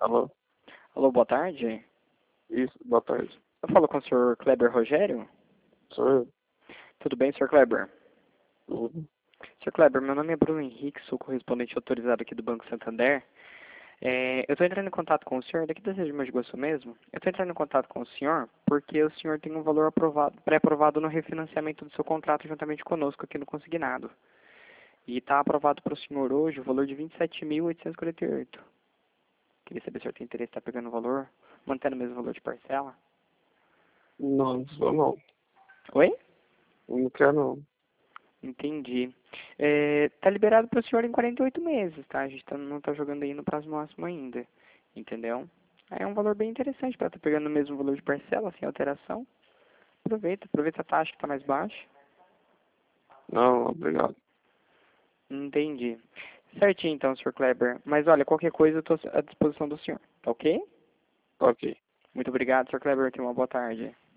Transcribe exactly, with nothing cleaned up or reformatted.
Alô? Alô, boa tarde. Isso, boa tarde. Eu falo com o senhor Kleber Rogério? Sou eu. Tudo bem, senhor Kleber? Tudo. senhor Kleber, meu nome é Bruno Henrique, sou correspondente autorizado aqui do Banco Santander. É, eu estou entrando em contato com o senhor, daqui da região de Mogi Guaçu mesmo. Eu estou entrando em contato com o senhor porque o senhor tem um valor aprovado, pré-aprovado no refinanciamento do seu contrato juntamente conosco aqui no Consignado. E está aprovado para o senhor hoje o valor de vinte e sete mil oitocentos e quarenta e oito. Queria saber se o senhor tem interesse em estar pegando o valor, mantendo o mesmo valor de parcela. Não, não sou não. Oi? Não quero não. Entendi. É, tá liberado para o senhor em quarenta e oito meses, tá? A gente tá, não tá jogando aí no prazo máximo ainda, entendeu? É um valor bem interessante para estar pegando o mesmo valor de parcela, sem alteração. Aproveita, aproveita a taxa que está mais baixa. Não, obrigado. Entendi. Certinho então, senhor Kleber. Mas olha, qualquer coisa eu estou à disposição do senhor, tá ok? Ok. Muito obrigado, senhor Kleber. Tenha uma boa tarde.